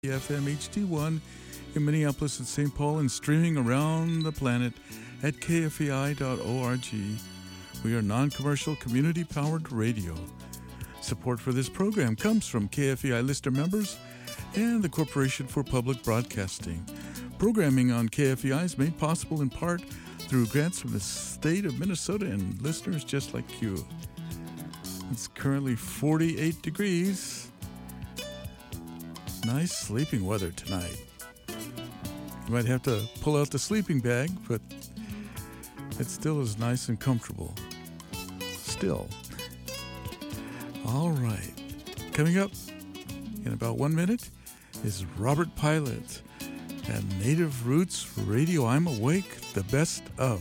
FM HD1 in Minneapolis and St. Paul and streaming around the planet at kfei.org. We are non-commercial, community-powered radio. Support for this program comes from KFEI listener members and the Corporation for Public Broadcasting. Programming on KFEI is made possible in part through grants from the state of Minnesota and listeners just like you. It's currently 48 degrees. Nice sleeping weather tonight. You might have to pull out the sleeping bag, but it still is nice and comfortable. Still. All right. Coming up in about 1 minute is Robert Pilot and Native Roots Radio. I'm Awake, the best of.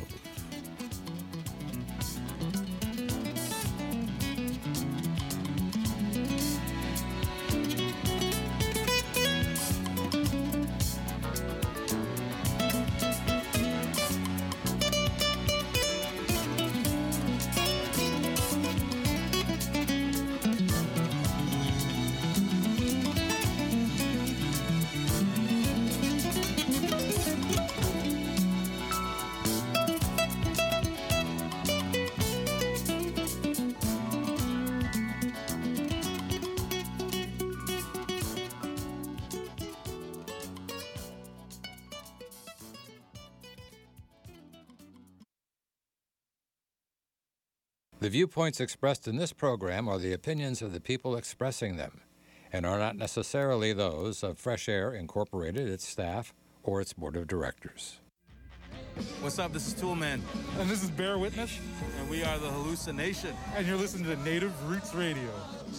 The viewpoints expressed in this program are the opinions of the people expressing them and are not necessarily those of Fresh Air Incorporated, its staff, or its board of directors. What's up? This is Toolman. And this is Bear Witness. And we are the Hallucination. And you're listening to Native Roots Radio.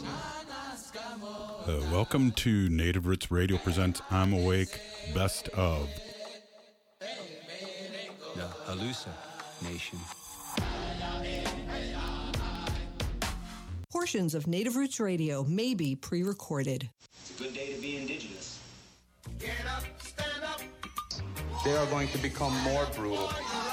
Welcome to Native Roots Radio presents I'm Awake, Best of. The Hallucination. Portions of Native Roots Radio may be pre-recorded. It's a good day to be indigenous. Get up, stand up. They are going to become more brutal.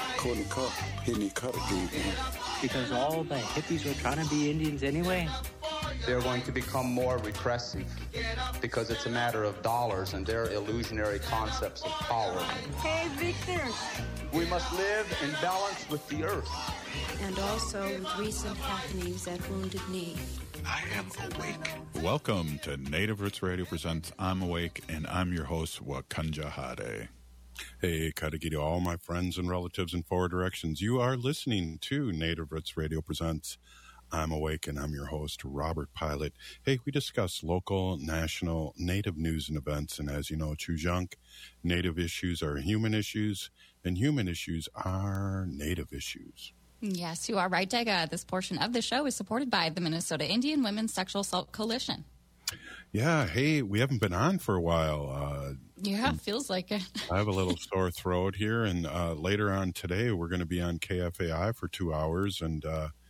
Because all the hippies were trying to be Indians anyway. They're going to become more repressive because it's a matter of dollars and their illusionary concepts of power. Hey, Victor. We must live in balance with the earth. And also with recent happenings at Wounded Knee. I am awake. Welcome to Native Roots Radio presents I'm Awake, and I'm your host, Wakanja Hade. Hey, Kadagidi, all my friends and relatives in four directions. You are listening to Native Roots Radio presents I'm Awake, and I'm your host, Robert Pilot. Hey, we discuss local, national, Native news and events, and as you know, Chujunk, Native issues are human issues, and human issues are Native issues. Yes, you are right, Dega. This portion of the show is supported by the Minnesota Indian Women's Sexual Assault Coalition. Yeah, hey, we haven't been on for a while. Yeah, feels like it. I have a little sore throat here, and later on today, we're going to be on KFAI for 2 hours, and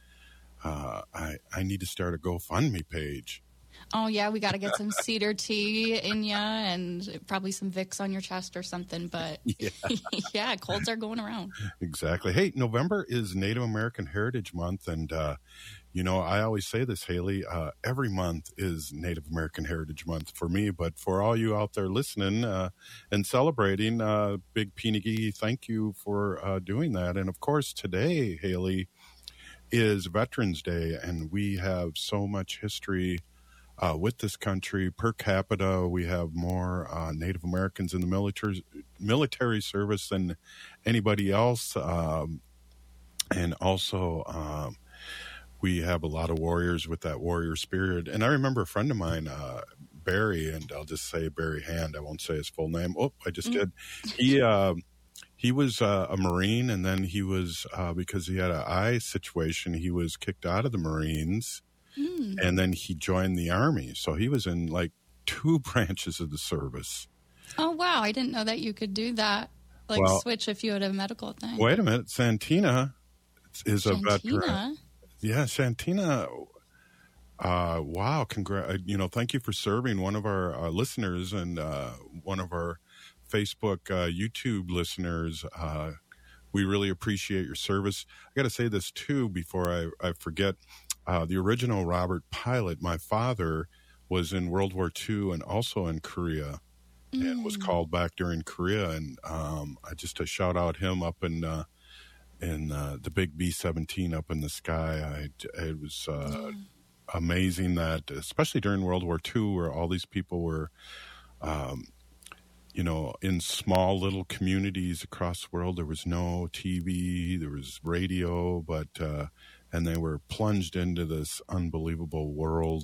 I need to start a GoFundMe page. Oh, yeah, we got to get some cedar tea in ya and probably some Vicks on your chest or something. But yeah, colds are going around. Exactly. Hey, November is Native American Heritage Month. And, you know, I always say this, Haley, every month is Native American Heritage Month for me. But for all you out there listening and celebrating, Big Pinigi, thank you for doing that. And, of course, today, Haley, is Veterans Day. And we have so much history with this country. Per capita, we have more Native Americans in the military service than anybody else. And also, we have a lot of warriors with that warrior spirit. And I remember a friend of mine, Barry, and I'll just say Barry Hand. I won't say his full name. Oh, I just did. He was a Marine, and then he was, because he had an eye situation, he was kicked out of the Marines. And then he joined the Army. So he was in like 2 branches of the service. Oh, wow. I didn't know that you could do that. Like switch if you had a medical thing. Wait a minute. Santina is a veteran. Yeah, Santina. Wow. Thank you for serving one of our listeners and one of our Facebook, YouTube listeners. We really appreciate your service. I got to say this too before I forget. The original Robert Pilot, my father, was in World War II and also in Korea. and was called back during Korea. And I just to shout out him up in the big B-17 up in the sky. It was amazing that, especially during World War II, where all these people were, in small little communities across the world. There was no TV, there was radio, but and they were plunged into this unbelievable world.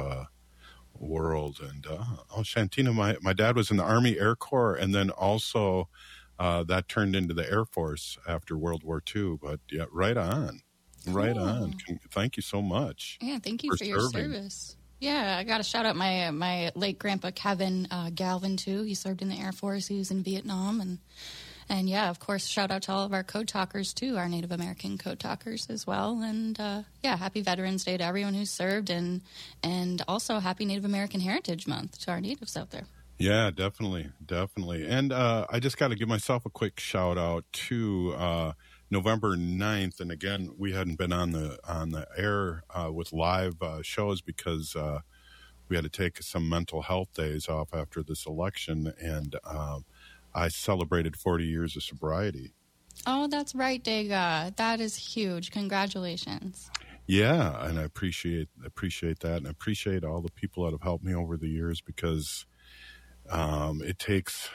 And Shantina, my dad was in the Army Air Corps, and then also that turned into the Air Force after World War II. But yeah, right on. Thank you so much. Yeah, thank you for your service. Yeah, I got to shout out my late grandpa Kevin Galvin too. He served in the Air Force. He was in Vietnam, and yeah, of course, shout out to all of our code talkers too, our Native American code talkers as well. And happy Veterans Day to everyone who served, and also happy Native American Heritage Month to our natives out there. Yeah, definitely. And I just got to give myself a quick shout out to November 9th. And again, we hadn't been on the air with live shows because we had to take some mental health days off after this election. And I celebrated 40 years of sobriety. Oh, that's right, Dega. That is huge. Congratulations. Yeah, and I appreciate that, and I appreciate all the people that have helped me over the years, because it takes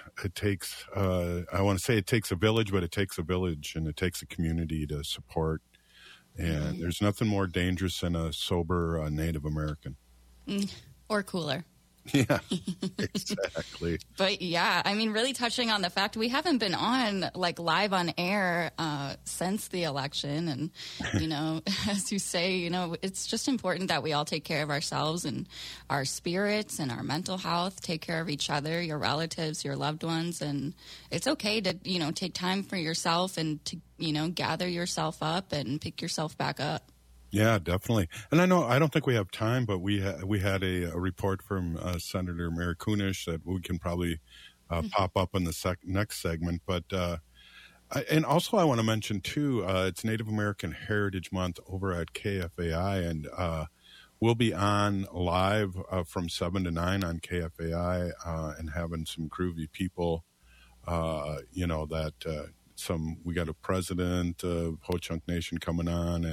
I want to say it takes a village, but it takes a village, and it takes a community to support. And there's nothing more dangerous than a sober Native American. Or cooler. Yeah, exactly. But yeah, I mean, really touching on the fact we haven't been on live on air since the election. And, as you say, it's just important that we all take care of ourselves and our spirits and our mental health, take care of each other, your relatives, your loved ones. And it's okay to, take time for yourself and to, gather yourself up and pick yourself back up. Yeah, definitely. And I don't think we have time, but we had a report from Senator Mary Kunesh that we can probably pop up in the next segment. But and also I want to mention too, it's Native American Heritage Month over at KFAI, and we'll be on live from 7 to 9 on KFAI and having some groovy people. We got a president of Ho-Chunk Nation coming on,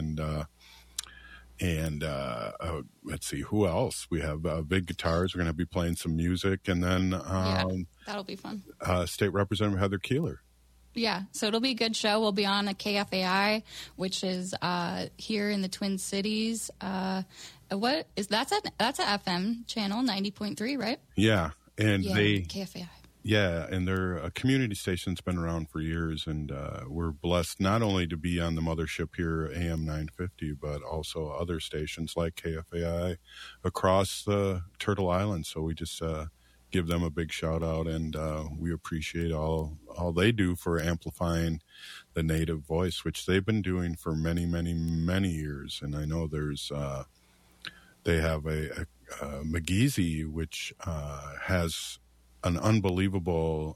and let's see, who else? We have big guitars. We're going to be playing some music. And then that'll be fun. State Representative Heather Keeler. Yeah, so it'll be a good show. We'll be on a KFAI, which is here in the Twin Cities. That's a FM channel, 90.3, right? Yeah, and KFAI. Yeah, and their community station's been around for years, and we're blessed not only to be on the mothership here, AM 950, but also other stations like KFAI across the Turtle Island. So we just give them a big shout out, and we appreciate all they do for amplifying the Native voice, which they've been doing for many, many, many years. And I know they have a Magese, which has an unbelievable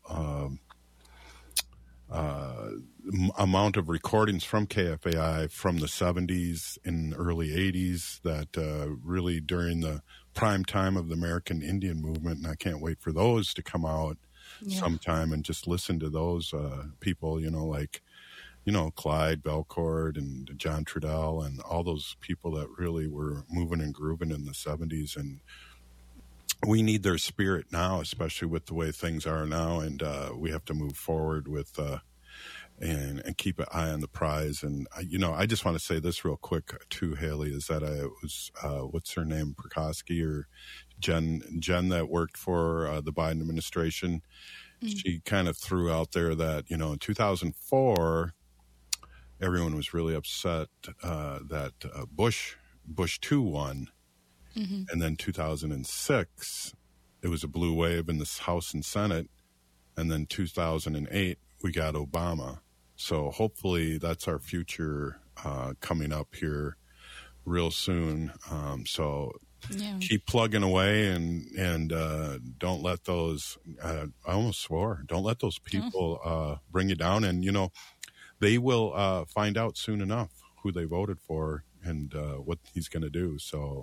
amount of recordings from KFAI from the 70s and early 80s that really during the prime time of the American Indian movement, and I can't wait for those to come out sometime and just listen to those people, Clyde Belcourt and John Trudell and all those people that really were moving and grooving in the 70s. And we need their spirit now, especially with the way things are now, and we have to move forward with and keep an eye on the prize. And I just want to say this real quick too, Haley, is that I was what's her name, Prikoski or Jen that worked for the Biden administration. She kind of threw out there that in 2004 everyone was really upset that Bush 2 won. And then 2006, it was a blue wave in the House and Senate. And then 2008, we got Obama. So hopefully that's our future coming up here real soon. Keep plugging away and don't let those, I almost swore, don't let those people bring you down. And, they will find out soon enough who they voted for and what he's going to do. So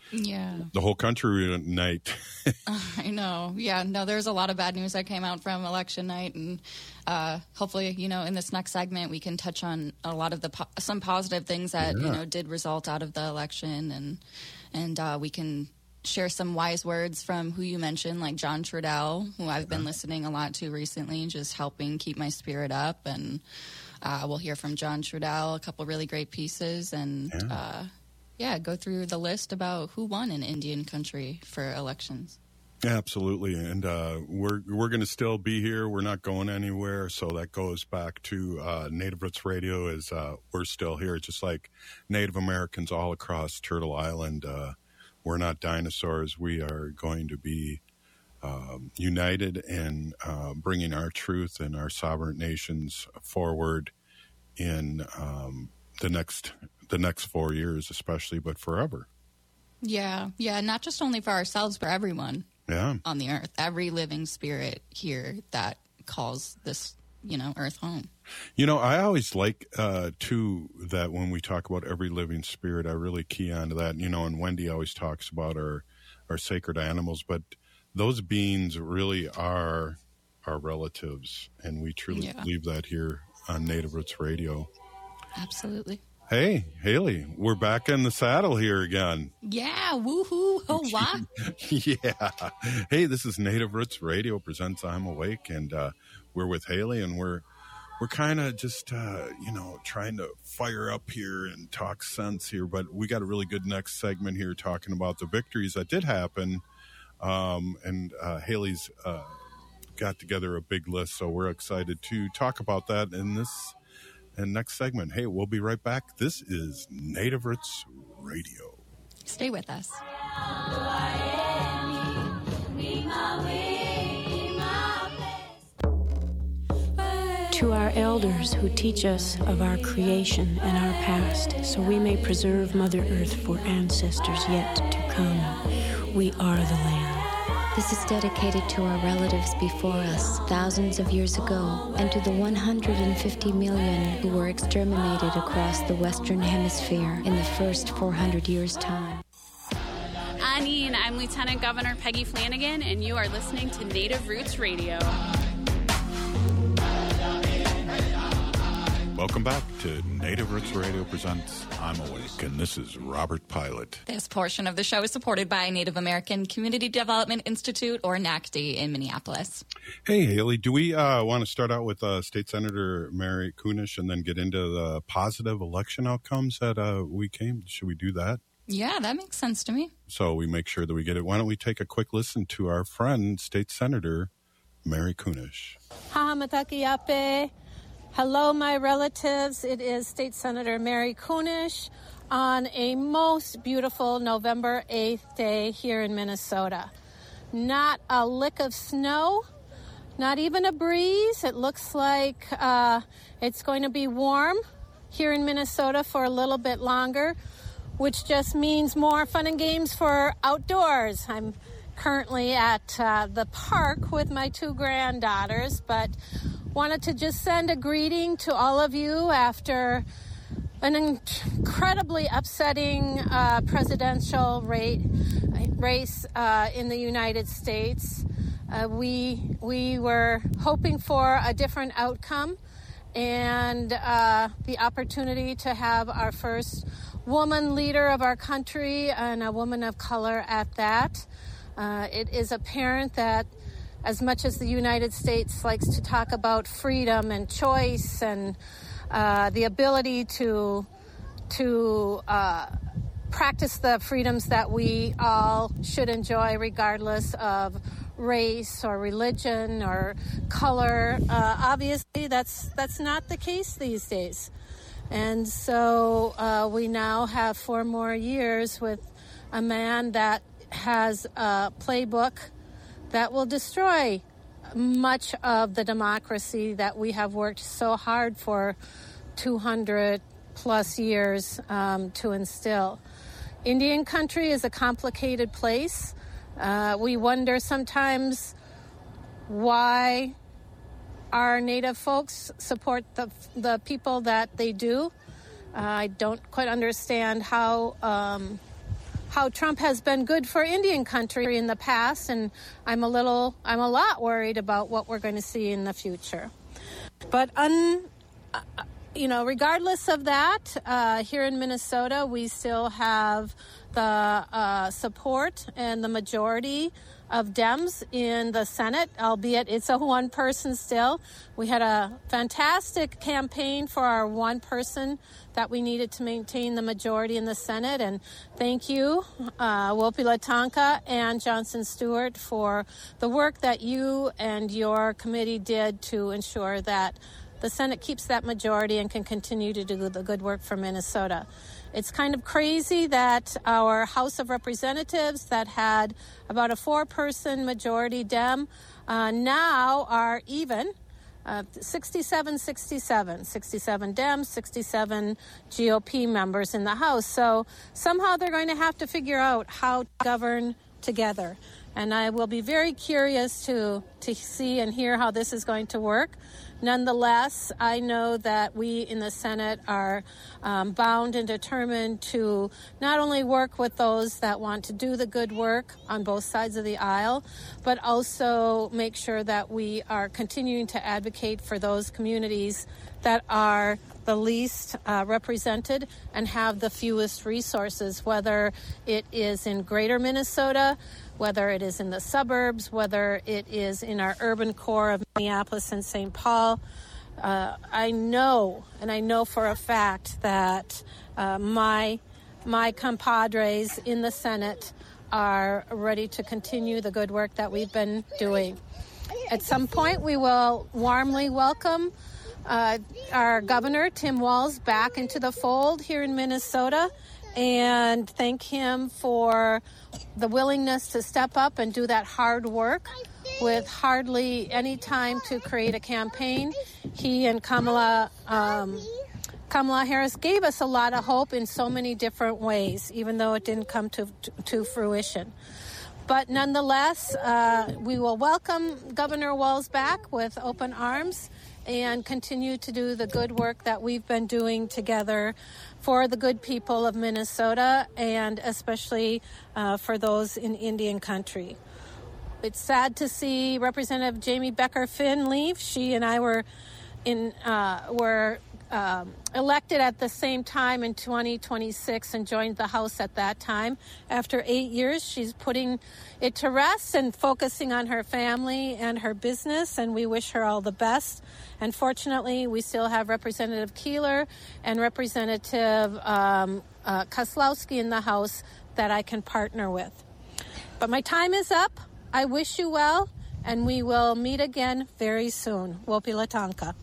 the whole country reunite. I know. Yeah, no, there's a lot of bad news that came out from election night, and hopefully, in this next segment, we can touch on a lot of some positive things that did result out of the election, and we can share some wise words from who you mentioned, like John Trudell, who I've been listening a lot to recently, just helping keep my spirit up. And we'll hear from John Trudell, a couple really great pieces, and go through the list about who won in Indian country for elections. Absolutely, and we're going to still be here. We're not going anywhere, so that goes back to Native Roots Radio. Is we're still here, just like Native Americans all across Turtle Island. We're not dinosaurs. We are going to be united in bringing our truth and our sovereign nations forward in the next 4 years, especially, but forever. Yeah, not just only for ourselves, but everyone on the earth, every living spirit here that calls this, earth home. I always like, too, that when we talk about every living spirit, I really key onto that, and Wendy always talks about our sacred animals, but those beings really are our relatives, and we truly believe that here on Native Roots Radio. Absolutely. Hey, Haley, we're back in the saddle here again. Yeah, woohoo, hoa. Yeah. Hey, this is Native Roots Radio presents I'm Awake, and we're with Haley, and we're kind of just, trying to fire up here and talk sense here, but we got a really good next segment here talking about the victories that did happen, and Haley's got together a big list, so we're excited to talk about that in this next segment. Hey, we'll be right back. This is Native Roots Radio. Stay with us. To our elders who teach us of our creation and our past, so we may preserve Mother Earth for ancestors yet to come, we are the land. This is dedicated to our relatives before us thousands of years ago, and to the 150 million who were exterminated across the Western Hemisphere in the first 400 years' time. Anine, I'm Lieutenant Governor Peggy Flanagan, and you are listening to Native Roots Radio. Welcome back to Native Roots Radio presents I'm Awake, and this is Robert Pilot. This portion of the show is supported by Native American Community Development Institute, or NACD, in Minneapolis. Hey, Haley, do we want to start out with State Senator Mary Kunesh and then get into the positive election outcomes that we came? Should we do that? Yeah, that makes sense to me. So we make sure that we get it. Why don't we take a quick listen to our friend, State Senator Mary Kunesh. Hahamatakiape. Hello, my relatives. It is State Senator Mary Kunesh on a most beautiful November 8th day here in Minnesota. Not a lick of snow, not even a breeze. It looks like it's going to be warm here in Minnesota for a little bit longer, which just means more fun and games for outdoors. I'm currently at the park with my two granddaughters, but wanted to just send a greeting to all of you after an incredibly upsetting presidential race in the United States. We were hoping for a different outcome and the opportunity to have our first woman leader of our country, and a woman of color at that. It is apparent that as much as the United States likes to talk about freedom and choice and the ability to practice the freedoms that we all should enjoy regardless of race or religion or color, obviously that's not the case these days. And so we now have 4 more years with a man that has a playbook that will destroy much of the democracy that we have worked so hard for 200 plus years to instill. Indian country is a complicated place. We wonder sometimes why our Native folks support the people that they do. I don't quite understand how how Trump has been good for Indian country in the past, and I'm a lot worried about what we're going to see in the future. But regardless of that, here in Minnesota, we still have the support and the majority of Dems in the Senate, albeit it's a one person still. We had a fantastic campaign for our one person that we needed to maintain the majority in the Senate. And thank you, Wopila Tonka and Johnson Stewart, for the work that you and your committee did to ensure that the Senate keeps that majority and can continue to do the good work for Minnesota. It's kind of crazy that our House of Representatives that had about a 4-person majority Dem now are even 67 Dems, 67 GOP members in the House. So somehow they're going to have to figure out how to govern together. And I will be very curious to see and hear how this is going to work. Nonetheless, I know that we in the Senate are bound and determined to not only work with those that want to do the good work on both sides of the aisle, but also make sure that we are continuing to advocate for those communities that are the least represented and have the fewest resources, whether it is in greater Minnesota, whether it is in the suburbs, whether it is in our urban core of Minneapolis and St. Paul. I know for a fact that my compadres in the Senate are ready to continue the good work that we've been doing. At some point, we will warmly welcome our governor, Tim Walz, back into the fold here in Minnesota and thank him for the willingness to step up and do that hard work with hardly any time to create a campaign. He and Kamala Harris gave us a lot of hope in so many different ways, even though it didn't come to fruition. But nonetheless, we will welcome Governor Walz back with open arms and continue to do the good work that we've been doing together for the good people of Minnesota and especially for those in Indian country. It's sad to see Representative Jamie Becker-Finn leave. She and I were elected at the same time in 2026 and joined the House at that time. After 8 years, she's putting it to rest and focusing on her family and her business, and we wish her all the best. And fortunately, we still have Representative Keeler and Representative Koslowski in the House that I can partner with. But my time is up. I wish you well, and we will meet again very soon. Wopila Tonka.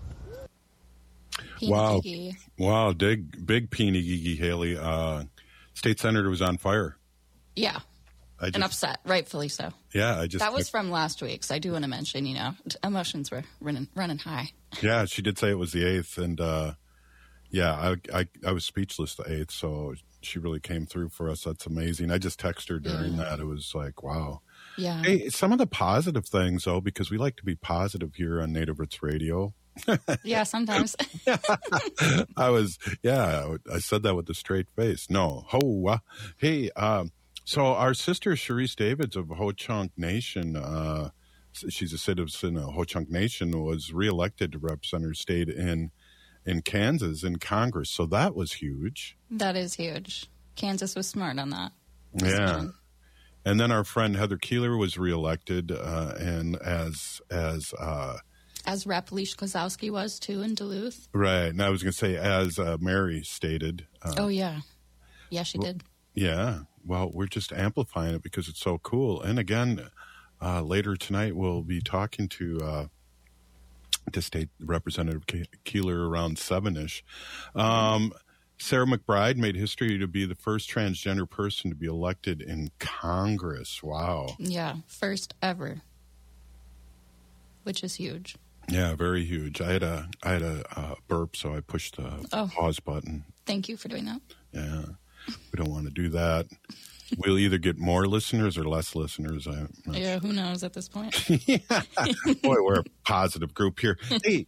Wow. Big Peenigigi, Haley. State Senator was on fire. Yeah. And upset, rightfully so. Yeah, that was from last week, so I do want to mention, emotions were running high. Yeah, she did say it was the 8th, and I was speechless the 8th, so she really came through for us. That's amazing. I just texted her during that. It was like, wow. Yeah. Hey, some of the positive things, though, because we like to be positive here on Native Roots Radio. Yeah, sometimes. I said that with a straight face. No. Hey, so our sister Sharice Davids of Ho-Chunk Nation, she's a citizen of Ho-Chunk Nation, was reelected to represent her state in Kansas in Congress. So that was huge. That is huge. Kansas was smart on that. Yeah. And then our friend Heather Keeler was reelected and as Rep. Leash Kozlowski was, too, in Duluth. Right. And I was going to say, as Mary stated. Yeah, she did. Yeah. Well, we're just amplifying it because it's so cool. And again, later tonight, we'll be talking to State Representative Keeler around 7-ish. Sarah McBride made history to be the first transgender person to be elected in Congress. Wow. Yeah, first ever, which is huge. Yeah, very huge. I had a burp, so I pushed the pause button. Thank you for doing that. Yeah, we don't want to do that. We'll either get more listeners or less listeners. Yeah, who knows at this point? Yeah. Boy, we're a positive group here. Hey,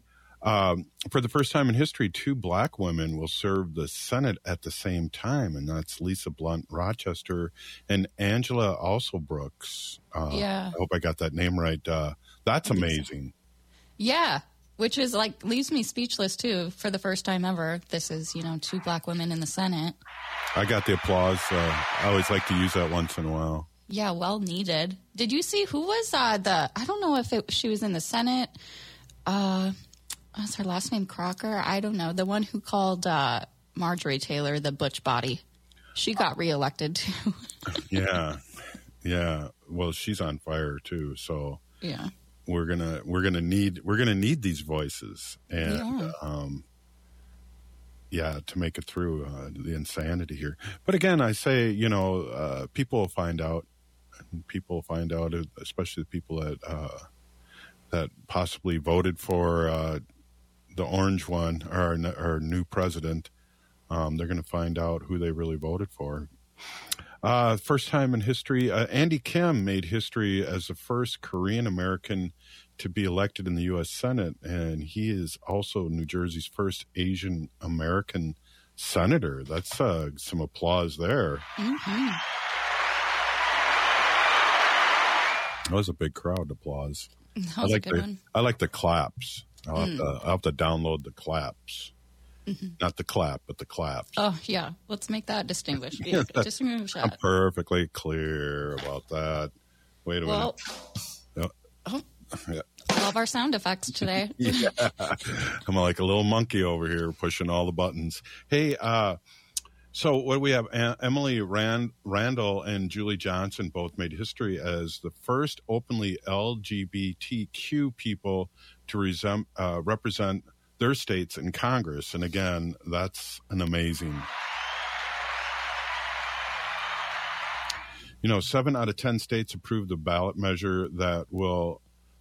For the first time in history, 2 black women will serve the Senate at the same time, and that's Lisa Blunt Rochester and Angela Alsobrooks. I hope I got that name right. That's amazing. Yeah, which is like leaves me speechless too. For the first time ever, this is 2 black women in the Senate. I got the applause. I always like to use that once in a while. Yeah, well needed. Did you see who was I don't know if she was in the Senate. What's her last name? Crocker? I don't know. The one who called Marjorie Taylor the butch body. She got reelected too. Yeah. Well, she's on fire too. So yeah, we're gonna need these voices and to make it through the insanity here. But again, I say people will find out. People will find out, especially the people that possibly voted for the orange one, our new president. They're going to find out who they really voted for. First time in history, Andy Kim made history as the first Korean American to be elected in the U.S. Senate, and he is also New Jersey's first Asian American senator. That's some applause there. Mm-hmm. That was a big crowd applause. That was a good one. I like the claps. I'll have to download the claps. Mm-hmm. Not the clap, but the claps. Oh, yeah. Let's make that distinguished. Distinguish that. I'm perfectly clear about that. Wait a minute. Yeah. Love our sound effects today. Yeah. I'm like a little monkey over here pushing all the buttons. Hey, so what we have, Emily Randall and Julie Johnson both made history as the first openly LGBTQ people to represent their states in Congress. And again, that's an amazing. 7 out of 10 states approved the ballot measure that will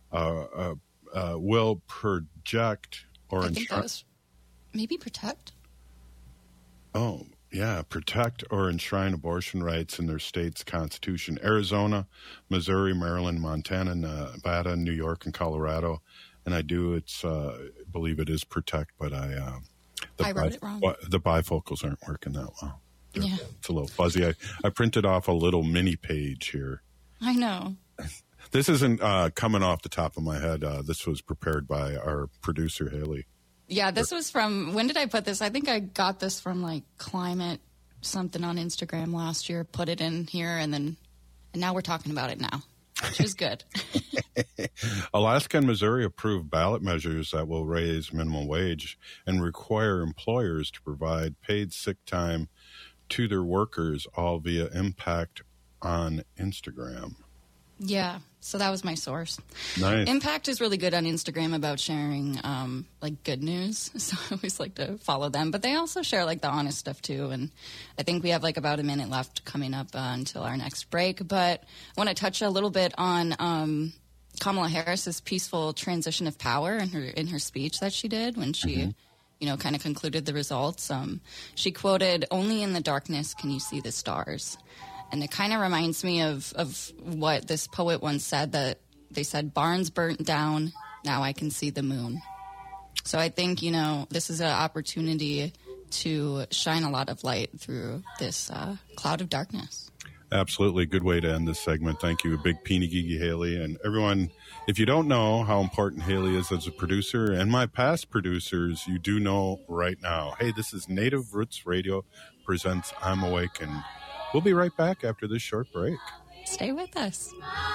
project or maybe protect. Oh, yeah, protect or enshrine abortion rights in their state's constitution. Arizona, Missouri, Maryland, Montana, Nevada, New York, and Colorado. And I believe it is protect, but I wrote it wrong. The bifocals aren't working that well. Yeah. It's a little fuzzy. I printed off a little mini page here. I know. This isn't coming off the top of my head. This was prepared by our producer, Haley. Yeah, this was from, when did I put this? I think I got this from Climate something on Instagram last year, put it in here, and now we're talking about it now, which is good. Alaska and Missouri approved ballot measures that will raise minimum wage and require employers to provide paid sick time to their workers, all via Impact on Instagram. Yeah, so that was my source. Nice. Impact is really good on Instagram about sharing good news, so I always like to follow them. But they also share the honest stuff too. And I think we have about a minute left coming up until our next break. But I want to touch a little bit on Kamala Harris's peaceful transition of power in her speech that she did when she, kind of concluded the results. She quoted, "Only in the darkness can you see the stars." And it kind of reminds me of what this poet once said, that they said, "Barns burnt down, now I can see the moon." So I think, this is an opportunity to shine a lot of light through this cloud of darkness. Absolutely. Good way to end this segment. Thank you. A big Peeny Gigi Haley. And everyone, if you don't know how important Haley is as a producer and my past producers, you do know right now. Hey, this is Native Roots Radio presents I'm Awake, and we'll be right back after this short break. Stay with us.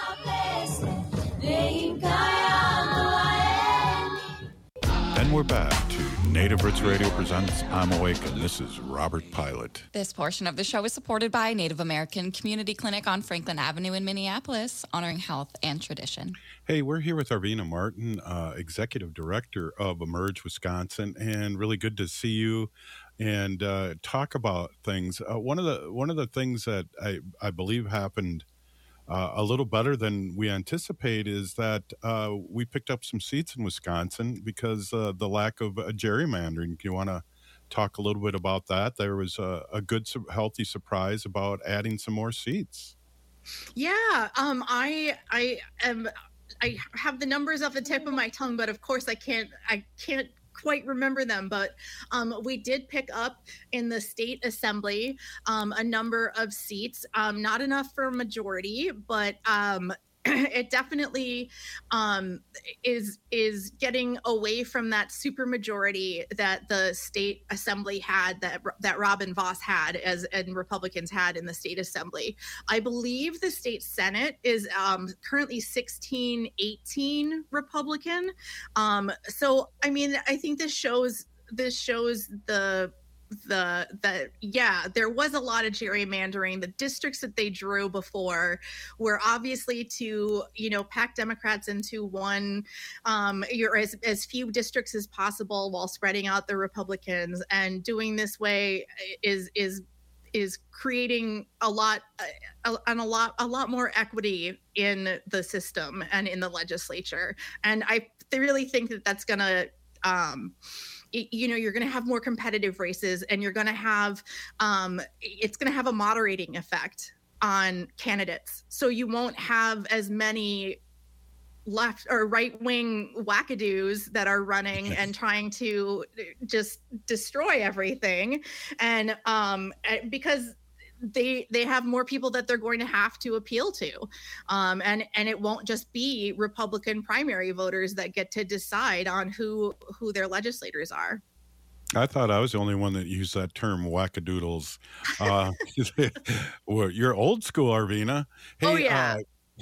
And we're back to Native Roots Radio presents I'm Awake, and this is Robert Pilot. This portion of the show is supported by Native American Community Clinic on Franklin Avenue in Minneapolis, honoring health and tradition. Hey, we're here with Arvina Martin, Executive Director of Emerge Wisconsin, and really good to see you and talk about things. One of the things that I believe happened a little better than we anticipate is that we picked up some seats in Wisconsin because the lack of gerrymandering. Do you want to talk a little bit about that? There was a good, healthy surprise about adding some more seats. Yeah, I have the numbers off the tip of my tongue, but of course I can't quite remember them, but we did pick up in the state assembly a number of seats, not enough for a majority, but it definitely is getting away from that supermajority that the state assembly had, that Robin Vos had and Republicans had in the state assembly. I believe the state Senate is currently 16-18 Republican. So I mean, I think this shows there was a lot of gerrymandering. The districts that they drew before were obviously to, pack Democrats into one, as few districts as possible while spreading out the Republicans. And doing this way is creating a lot more equity in the system and in the legislature. And I really think that that's going to, you're going to have more competitive races, and you're going to have, it's going to have a moderating effect on candidates. So you won't have as many left or right wing wackadoos that are running and trying to just destroy everything. And because they have more people that they're going to have to appeal to. And it won't just be Republican primary voters that get to decide on who their legislators are. I thought I was the only one that used that term, wackadoodles. Well, you're old school, Arvina. Hey, oh, yeah.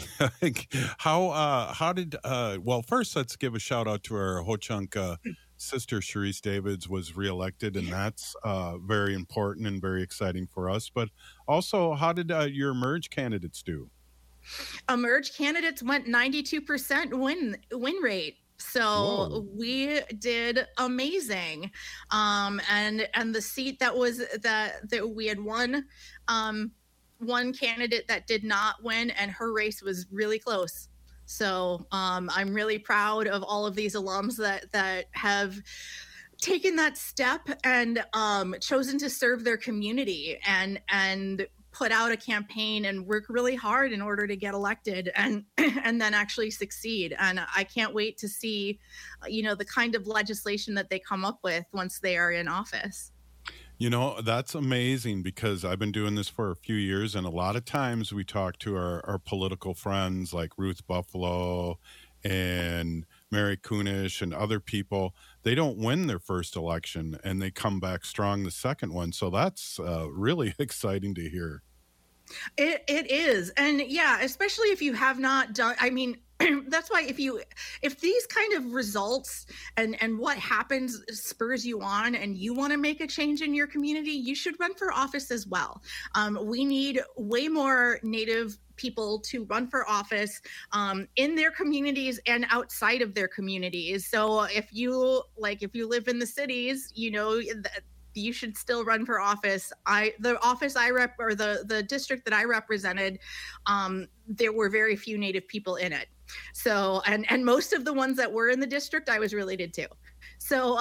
How did, well, first let's give a shout out to our Ho-Chunk sister, Sharice Davids, was reelected, and that's very important and very exciting for us. But also, how did your Emerge candidates do? Emerge candidates went 92% win rate. So Whoa. We did amazing. And the seat that we had won, one candidate that did not win, and her race was really close. So I'm really proud of all of these alums that have taken that step and chosen to serve their community and put out a campaign and work really hard in order to get elected and then actually succeed. And I can't wait to see, the kind of legislation that they come up with once they are in office. That's amazing, because I've been doing this for a few years, and a lot of times we talk to our political friends like Ruth Buffalo and Mary Kunesh and other people. They don't win their first election, and they come back strong the second one. So that's really exciting to hear. It is. And yeah, especially if you have not done, that's why if these kind of results and what happens spurs you on and you want to make a change in your community, you should run for office as well. We need way more Native people to run for office in their communities and outside of their communities. So if you live in the cities, you should still run for office. The office I rep, or the district that I represented, there were very few Native people in it. So, and most of the ones that were in the district, I was related to. So,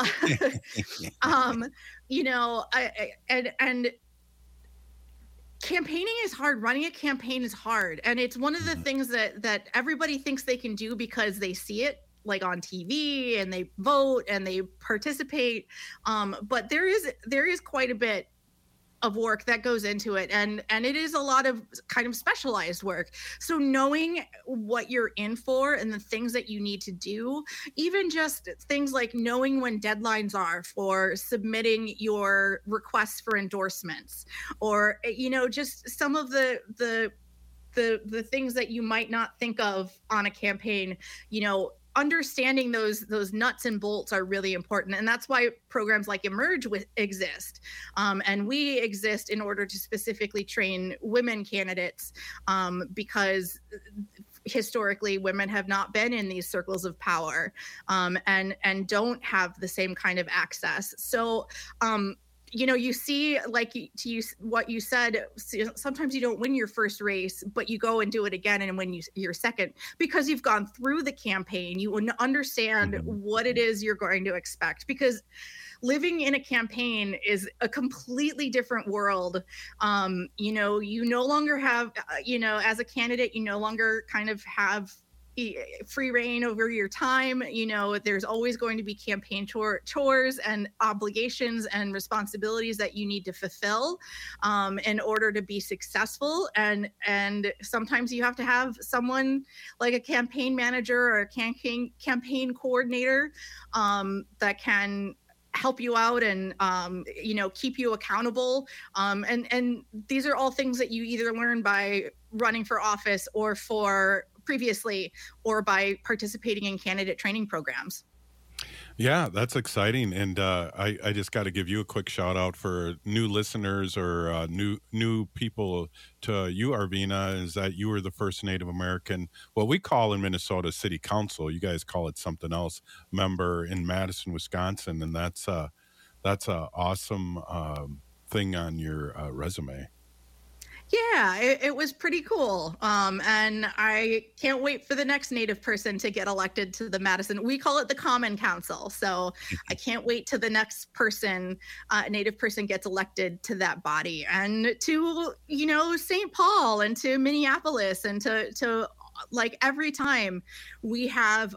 and campaigning is hard. Running a campaign is hard. And it's one of the things that everybody thinks they can do because they see it like on TV and they vote and they participate. But there is quite a bit of work that goes into it, and it is a lot of kind of specialized work. So knowing what you're in for and the things that you need to do, even just things like knowing when deadlines are for submitting your requests for endorsements, or just some of the things that you might not think of on a campaign, understanding those nuts and bolts are really important. And that's why programs like Emerge exist. And we exist in order to specifically train women candidates, because historically women have not been in these circles of power, and don't have the same kind of access. So, you see, what you said, sometimes you don't win your first race, but you go and do it again and win your second, because you've gone through the campaign. You understand what it is you're going to expect, because living in a campaign is a completely different world. You no longer have, as a candidate, you no longer kind of have free reign over your time. You know, there's always going to be campaign chores and obligations and responsibilities that you need to fulfill in order to be successful. And sometimes you have to have someone like a campaign manager or a campaign coordinator that can help you out and you know, keep you accountable. And these are all things that you either learn by running for office or previously, or by participating in candidate training programs. Yeah, that's exciting. And I just got to give you a quick shout out for new listeners or new people to you, Arvina, is that you were the first Native American, what we call in Minnesota City Council, you guys call it something else, member in Madison, Wisconsin. And that's a awesome thing on your resume. Yeah, it was pretty cool. And I can't wait for the next Native person to get elected to the Madison. We call it the Common Council. So I can't wait till the next person, Native person gets elected to that body, and to, you know, St. Paul and to Minneapolis, and to like every time we have,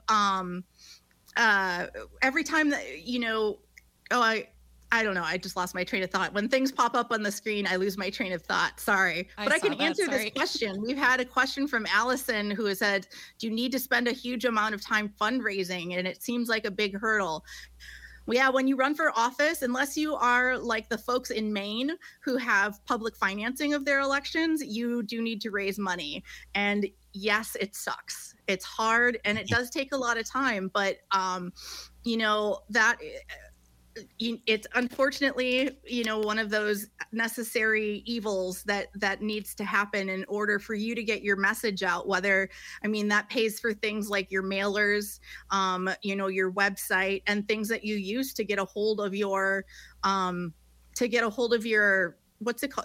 every time that, you know, I don't know. I just lost my train of thought. When things pop up on the screen, I lose my train of thought. Sorry. But I can answer this question. We've had a question from Allison who has said, do you need to spend a huge amount of time fundraising? And it seems like a big hurdle. Well, yeah, when you run for office, unless you are like the folks in Maine who have public financing of their elections, you do need to raise money. And yes, it sucks. It's hard and it does take a lot of time. But, you know, that... it's unfortunately, you know, one of those necessary evils that needs to happen in order for you to get your message out. Whether, I mean, that pays for things like your mailers, you know, your website, and things that you use to get a hold of your, what's it called,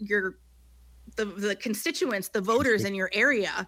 the constituents, the voters in your area.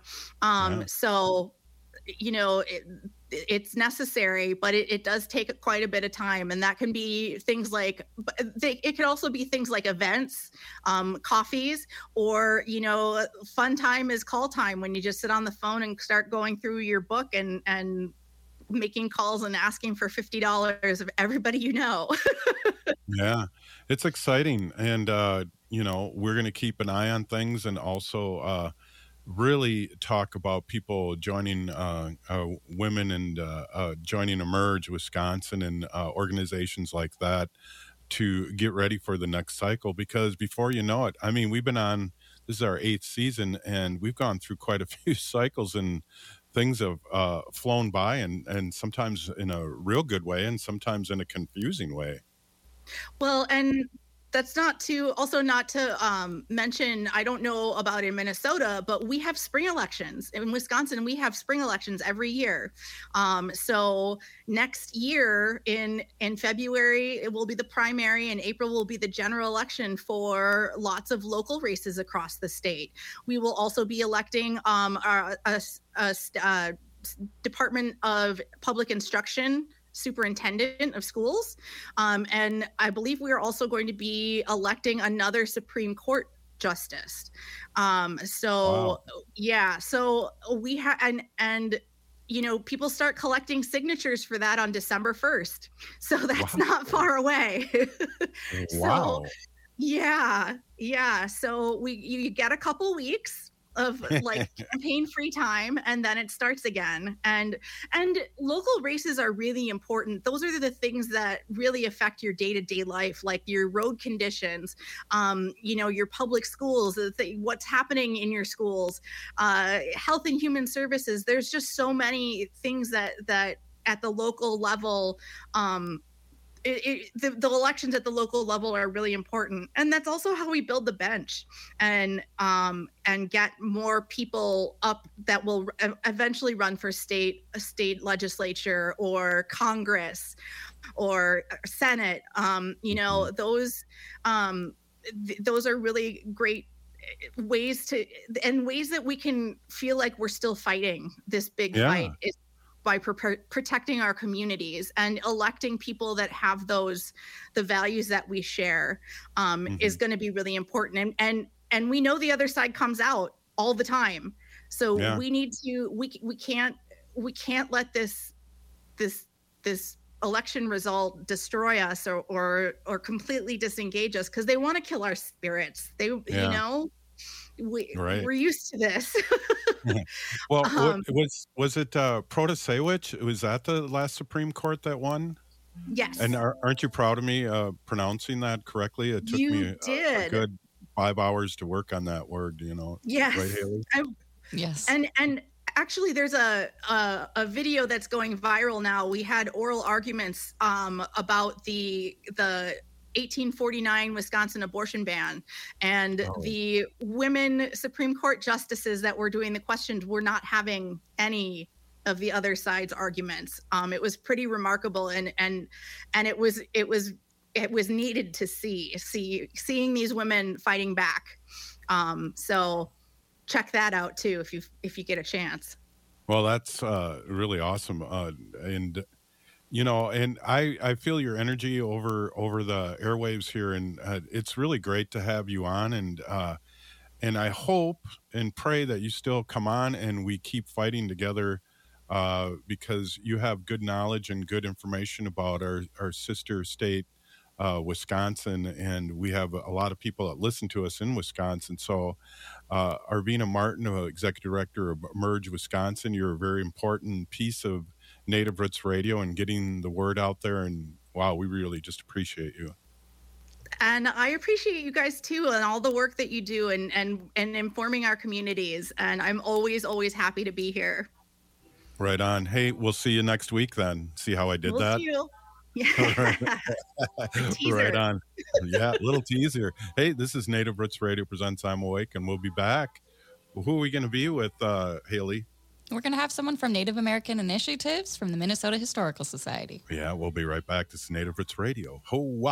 So, you know, it's necessary, but it does take quite a bit of time. And that can be things like, it could also be things like events, coffees, or, you know, fun time is call time, when you just sit on the phone and start going through your book and making calls and asking for $50 of everybody you know. Yeah, it's exciting. And, you know, we're going to keep an eye on things, and also really talk about people joining women and joining Emerge Wisconsin and organizations like that to get ready for the next cycle. Because before you know it, I mean, we've been on, this is our 8th season, and we've gone through quite a few cycles, and things have flown by, and sometimes in a real good way and sometimes in a confusing way. Well, and that's not to mention, I don't know about in Minnesota, but we have spring elections. In Wisconsin, we have spring elections every year. So next year in February, it will be the primary, and April will be the general election for lots of local races across the state. We will also be electing a Department of Public Instruction superintendent of schools. And I believe we are also going to be electing another Supreme Court justice. So we have, and you know, people start collecting signatures for that on December 1st. So that's not far away. Wow. So, yeah. So you get a couple weeks of like campaign free time, and then it starts again. And local races are really important. Those are the things that really affect your day-to-day life, like your road conditions, you know, your public schools, what's happening in your schools, health and human services. There's just so many things that at the local level, the elections at the local level are really important. And that's also how we build the bench and get more people up that will eventually run for state legislature or Congress or Senate. You know, those are really great ways that we can feel like we're still fighting this big fight, is by protecting our communities and electing people that have the values that we share, is going to be really important. And we know the other side comes out all the time. So we need to, we can't let this election result destroy us or completely disengage us, because they want to kill our spirits. You know, we're used to this. Well, was it Protasewicz? Was that the last Supreme Court that won? Yes. And aren't you proud of me pronouncing that correctly? It took me a good 5 hours to work on that word, you know. Yes. Right, Haley? Yes. And actually, there's a video that's going viral now. We had oral arguments about the 1849 Wisconsin abortion ban, and the women Supreme Court justices that were doing the questions were not having any of the other side's arguments. It was pretty remarkable, and it was needed to seeing these women fighting back. So check that out too if you get a chance. Well, that's really awesome, and you know, and I feel your energy over the airwaves here, and it's really great to have you on, and I hope and pray that you still come on and we keep fighting together, because you have good knowledge and good information about our sister state, Wisconsin, and we have a lot of people that listen to us in Wisconsin. So Arvina Martin, Executive Director of Emerge Wisconsin, you're a very important piece of Native Roots Radio and getting the word out there, and wow, we really just appreciate you. And I appreciate you guys too, and all the work that you do and informing our communities, and I'm always happy to be here. Right on. Hey, we'll see you next week then. See how I did that? See you. Yeah. Right on. Yeah, little teaser. Hey, this is Native Roots Radio presents I'm Awake, and we'll be back. Who are we going to be with, Haley? We're going to have someone from Native American Initiatives from the Minnesota Historical Society. Yeah, we'll be right back. This is Native Roots Radio. Hoa!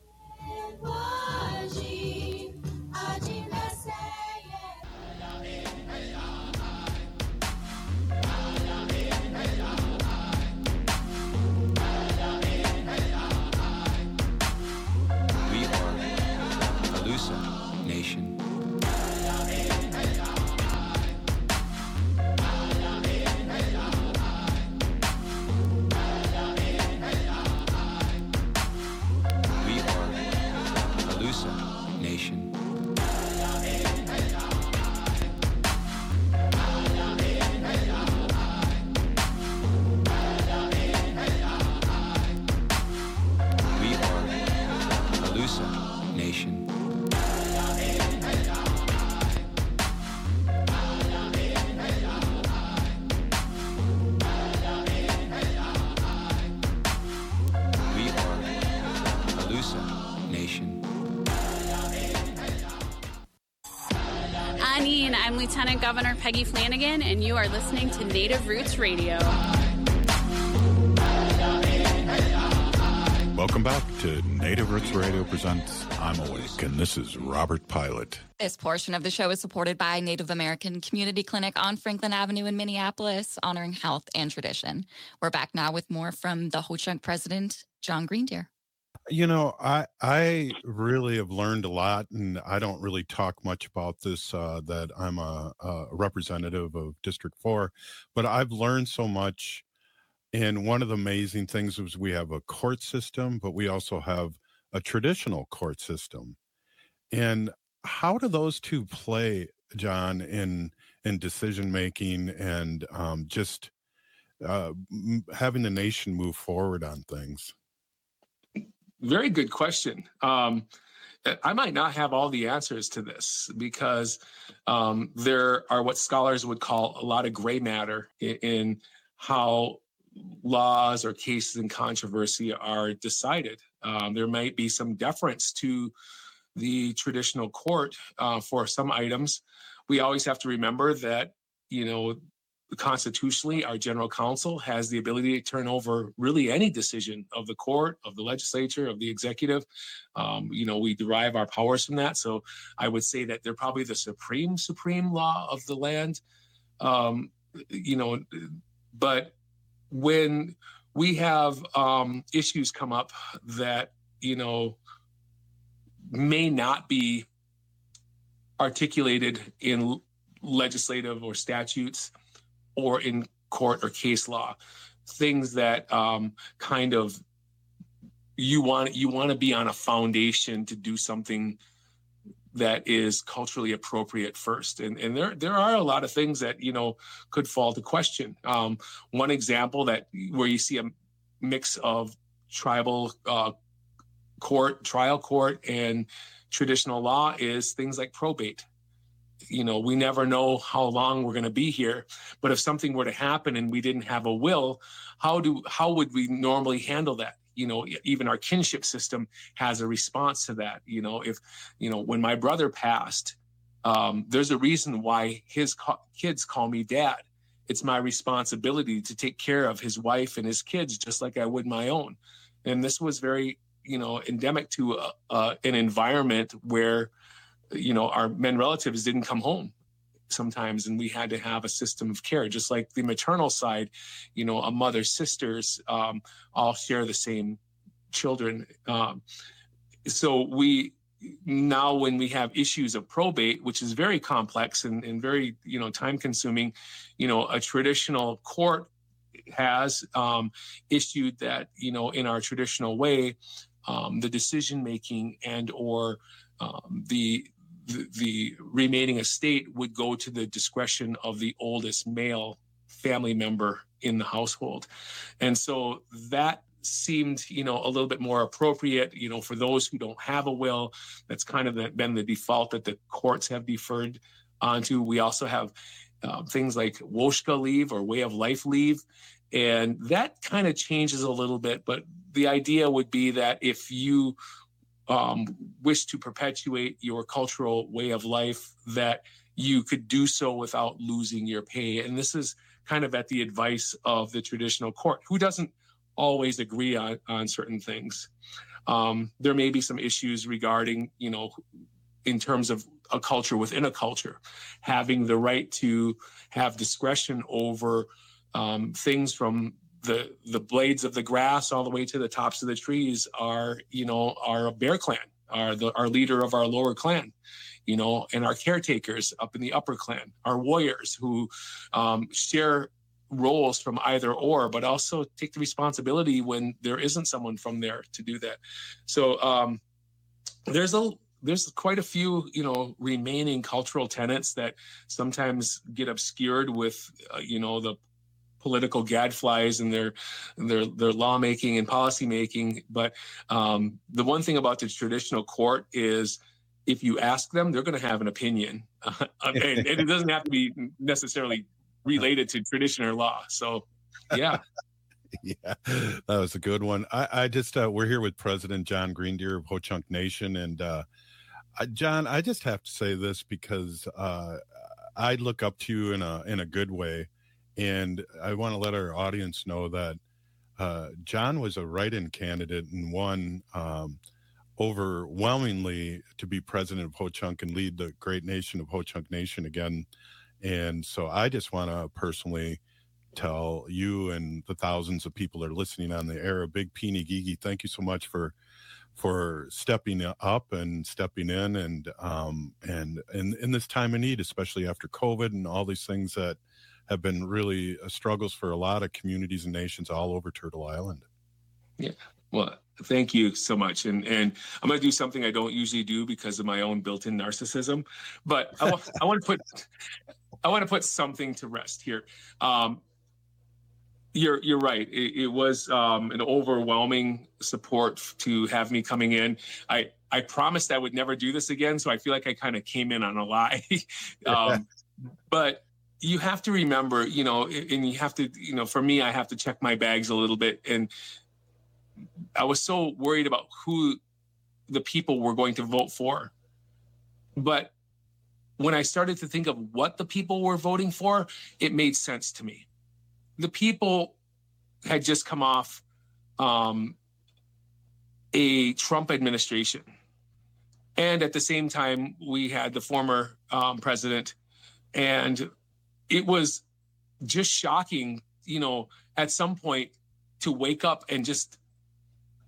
We are Halusa Nation. Nation. We are Halusa Nation. We are Halusa Nation. Anine, I'm Lieutenant Governor Peggy Flanagan, and you are listening to Native Roots Radio. Welcome back to Native Roots Radio presents I'm Awake, and this is Robert Pilot. This portion of the show is supported by Native American Community Clinic on Franklin Avenue in Minneapolis, honoring health and tradition. We're back now with more from the Ho-Chunk president, John Greendeer. You know, I really have learned a lot, and I don't really talk much about this, that I'm a representative of District 4, but I've learned so much. And one of the amazing things is we have a court system, but we also have a traditional court system. And how do those two play, John, in decision-making and just having the nation move forward on things? Very good question. I might not have all the answers to this because there are what scholars would call a lot of gray matter in how laws or cases in controversy are decided. There might be some deference to the traditional court for some items. We always have to remember that, you know, constitutionally, our general counsel has the ability to turn over really any decision of the court, of the legislature, of the executive. You know, we derive our powers from that. So I would say that they're probably the supreme law of the land. You know, but when we have issues come up that, you know, may not be articulated in legislative or statutes or in court or case law, things that kind of you want to be on a foundation to do something that is culturally appropriate first. And there are a lot of things that, could fall to question. One example where you see a mix of tribal trial court and traditional law is things like probate. We never know how long we're going to be here, but if something were to happen and we didn't have a will, how would we normally handle that? Even our kinship system has a response to that. When my brother passed, there's a reason why his kids call me dad. It's my responsibility to take care of his wife and his kids just like I would my own. And this was very, endemic to an environment where, our men relatives didn't come home sometimes, and we had to have a system of care, just like the maternal side, a mother's sisters all share the same children. So when we have issues of probate, which is very complex and very, time consuming, a traditional court has issued that, in our traditional way, the decision making and or the remaining estate would go to the discretion of the oldest male family member in the household. And so that seemed, a little bit more appropriate, for those who don't have a will. That's kind of been the default that the courts have deferred onto. We also have things like Woshka leave or way of life leave. And that kind of changes a little bit. But the idea would be that if you wish to perpetuate your cultural way of life, that you could do so without losing your pay. And this is kind of at the advice of the traditional court, who doesn't always agree on certain things. There may be some issues regarding, in terms of a culture within a culture, having the right to have discretion over things from the blades of the grass all the way to the tops of the trees are a Bear Clan, our leader of our lower clan, and our caretakers up in the upper clan, our warriors who share roles from either or, but also take the responsibility when there isn't someone from there to do that. So there's quite a few, remaining cultural tenets that sometimes get obscured with, the political gadflies and their lawmaking and policy making. But the one thing about the traditional court is if you ask them, they're going to have an opinion. And it doesn't have to be necessarily related to tradition or law. So, yeah. Yeah, that was a good one. I just, we're here with President John Greendeer of Ho-Chunk Nation. And John, I just have to say this because I look up to you in a good way. And I want to let our audience know that John was a write-in candidate and won overwhelmingly to be president of Ho-Chunk and lead the great nation of Ho-Chunk Nation again. And so I just want to personally tell you and the thousands of people that are listening on the air, a big Peeny Gigi, thank you so much for stepping up and stepping in and in this time of need, especially after COVID and all these things that have been really struggles for a lot of communities and nations all over Turtle Island. Yeah. Well, thank you so much. And I'm going to do something I don't usually do because of my own built-in narcissism, but I want to put something to rest here. You're right. It was an overwhelming support to have me coming in. I promised I would never do this again, so I feel like I kind of came in on a lie. But you have to remember, and you have to, for me, I have to check my bags a little bit. And I was so worried about who the people were going to vote for. But when I started to think of what the people were voting for, it made sense to me. The people had just come off a Trump administration. And at the same time, we had the former president. And it was just shocking, at some point to wake up and just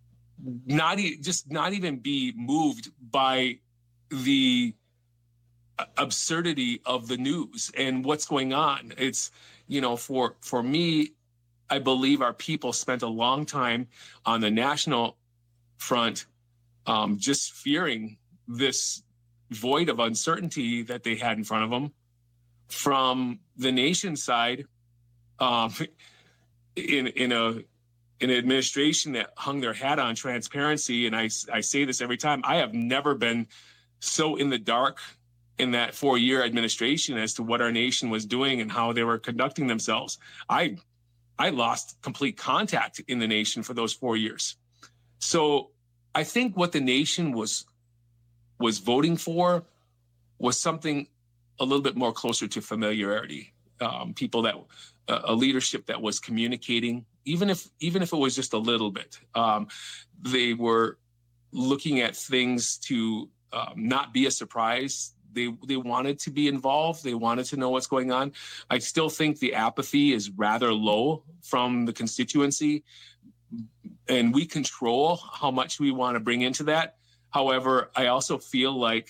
not even be moved by the absurdity of the news and what's going on. It's, for me, I believe our people spent a long time on the national front just fearing this void of uncertainty that they had in front of them. From the nation side, in an administration that hung their hat on transparency, and I say this every time, I have never been so in the dark in that 4-year administration as to what our nation was doing and how they were conducting themselves. I lost complete contact in the nation for those 4 years. So I think what the nation was voting for was something a little bit more closer to familiarity. People that a leadership that was communicating, even if it was just a little bit. They were looking at things to not be a surprise. They wanted to be involved. They wanted to know what's going on. I still think the apathy is rather low from the constituency, and we control how much we want to bring into that. However, I also feel like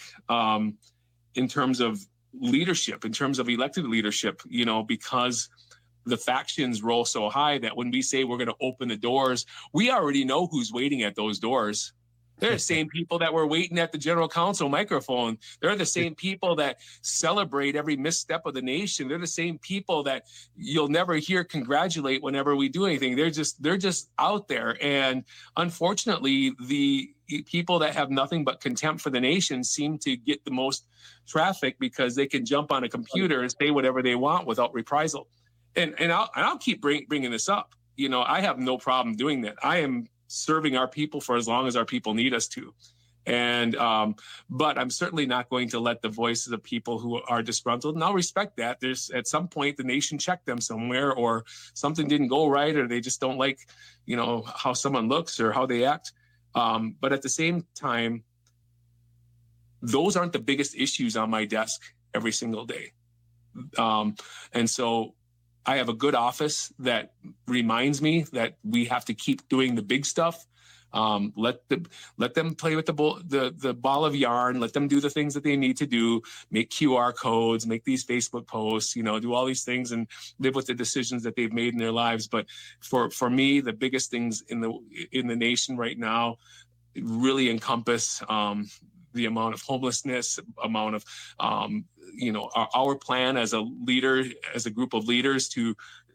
in terms of leadership, in terms of elected leadership, because the factions roll so high that when we say we're going to open the doors, we already know who's waiting at those doors. They're the same people that were waiting at the general counsel microphone. They're the same people that celebrate every misstep of the nation. They're the same people that you'll never hear congratulate whenever we do anything. They're just out there. And unfortunately, the people that have nothing but contempt for the nation seem to get the most traffic because they can jump on a computer and say whatever they want without reprisal. And I'll keep bringing this up. I have no problem doing that. I am serving our people for as long as our people need us to. And but I'm certainly not going to let the voices of people who are disgruntled, and I'll respect that. There's at some point the nation checked them somewhere, or something didn't go right, or they just don't like, how someone looks or how they act. But at the same time, those aren't the biggest issues on my desk every single day. And so I have a good office that reminds me that we have to keep doing the big stuff. Let them play with the ball of yarn. Let them do the things that they need to do. Make QR codes. Make these Facebook posts. Do all these things and live with the decisions that they've made in their lives. But for me, the biggest things in the nation right now really encompass the amount of homelessness, amount of our plan as a leader, as a group of leaders to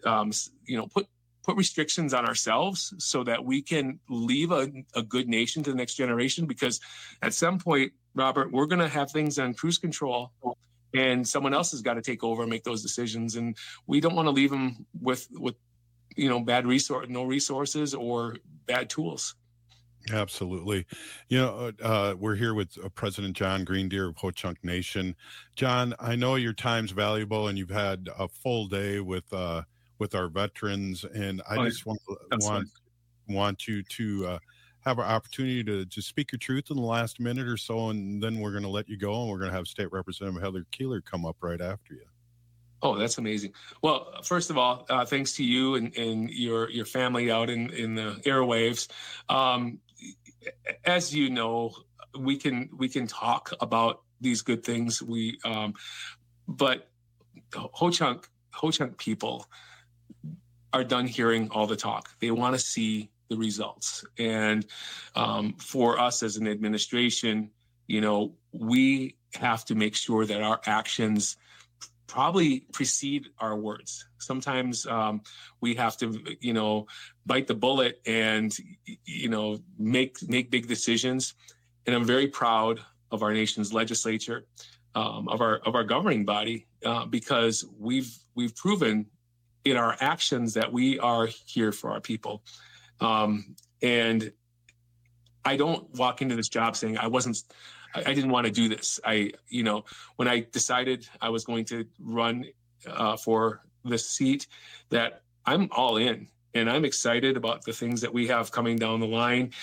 put restrictions on ourselves so that we can leave a good nation to the next generation. Because at some point, Robert, we're going to have things on cruise control, and someone else has got to take over and make those decisions. And we don't want to leave them with no resources or bad tools. Absolutely. We're here with President John Greendeer of Ho-Chunk Nation. John, I know your time's valuable and you've had a full day with our veterans, and I just want you to have an opportunity to speak your truth in the last minute or so, and then we're going to let you go, and we're going to have State Representative Heather Keeler come up right after you. Oh, that's amazing. Well, first of all, thanks to you and your family out in the airwaves. As you know, we can talk about these good things. But Ho-Chunk people are done hearing all the talk. They want to see the results. And for us as an administration, we have to make sure that our actions probably precede our words. Sometimes we have to, bite the bullet and, make big decisions. And I'm very proud of our nation's legislature, of our governing body, because we've proven in our actions that we are here for our people. And I don't walk into this job saying I didn't want to do this. When I decided I was going to run for this seat, that I'm all in, and I'm excited about the things that we have coming down the line.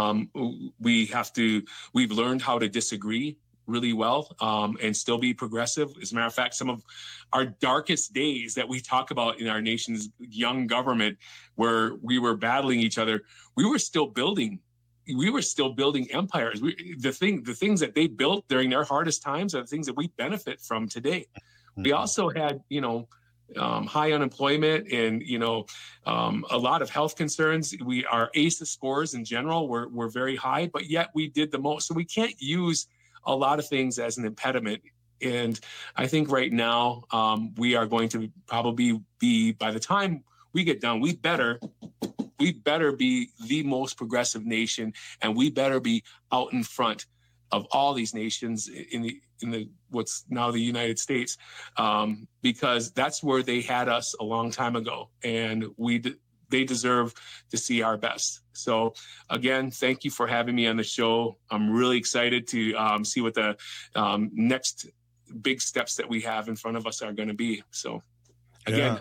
We've learned how to disagree really well and still be progressive. As a matter of fact, some of our darkest days that we talk about in our nation's young government, where we were battling each other, we were still building we were still building empires. The things that they built during their hardest times are the things that we benefit from today. We also had, high unemployment and, a lot of health concerns. Our ACEs scores in general were very high, but yet we did the most. So we can't use a lot of things as an impediment. And I think right now we are going to probably be, by the time we get done, we better be the most progressive nation, and we better be out in front of all these nations in the what's now the United States, because that's where they had us a long time ago, and they deserve to see our best. So again, thank you for having me on the show. I'm really excited to see what the next big steps that we have in front of us are going to be. So again,